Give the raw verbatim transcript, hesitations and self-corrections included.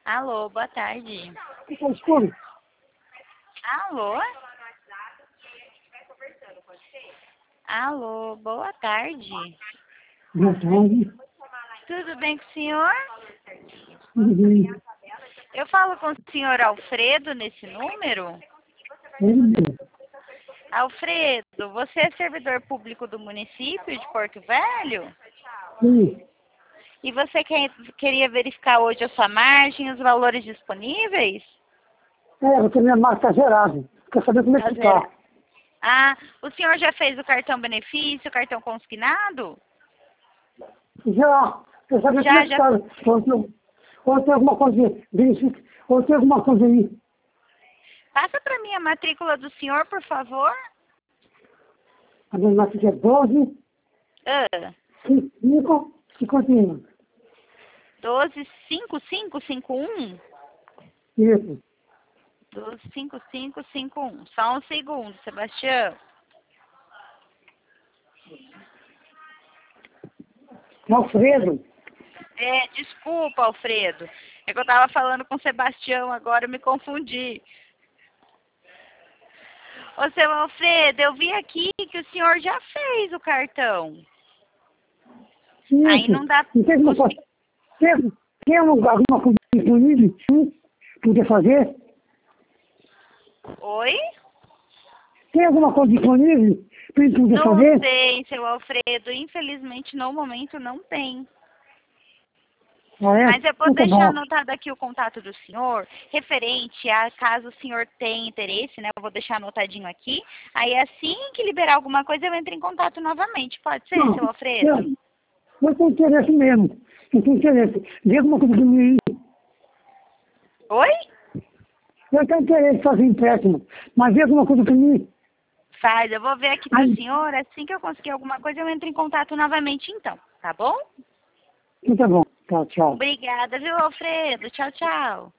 Alô, boa tarde. Fica escuro. Alô? Alô, boa tarde. Boa tarde. Tudo bem com o senhor? Tudo bem? Eu falo com o senhor Alfredo nesse número? Ele mesmo. Alfredo, você é servidor público do município de Porto Velho? Sim. E você quer, queria verificar hoje a sua margem, os valores disponíveis? É, porque minha marca está zerada. Quer saber como é Tá que zero. tá? Ah, o senhor já fez o cartão benefício, o cartão consignado? Já. Quer saber como Já, é que já. tá? Ou tem, ou tem alguma coisa verifica, ou tem alguma coisa aí. Passa para mim a matrícula do senhor, por favor. A minha marca é doze, Ah, cinco, cinquenta e um. doze cinco cinco cinco um? Isso. doze cinco cinco cinco um. Só um segundo, Sebastião. Alfredo. É, desculpa, Alfredo. É que eu tava falando com o Sebastião agora, eu me confundi. Ô, seu Alfredo, eu vi aqui que o senhor já fez o cartão. Aí Isso. não dá... Não tem alguma o coisa. se- Tem, tem alguma alguma coisa disponível? Sim. Poder fazer? Oi? Tem alguma coisa disponível para ele poder Não fazer? tem, seu Alfredo. Infelizmente, no momento, não tem. Ah, é? Mas eu vou Então tá deixar bom. anotado aqui o contato do senhor, referente a caso o senhor tenha interesse, né? Eu vou deixar anotadinho aqui. Aí assim que liberar alguma coisa, eu entro em contato novamente. Pode ser, Não, seu Alfredo? eu, eu tenho interesse mesmo. Eu tenho interesse. Vê alguma coisa para mim aí. Oi? Eu tenho interesse em fazer empréstimo. Mas vê alguma coisa para mim. Faz, eu vou ver aqui pro Aí, senhor. Assim que eu conseguir alguma coisa, eu entro em contato novamente então. Tá bom? então tá bom. Tá, tchau. Obrigada, viu, Alfredo? Tchau, tchau.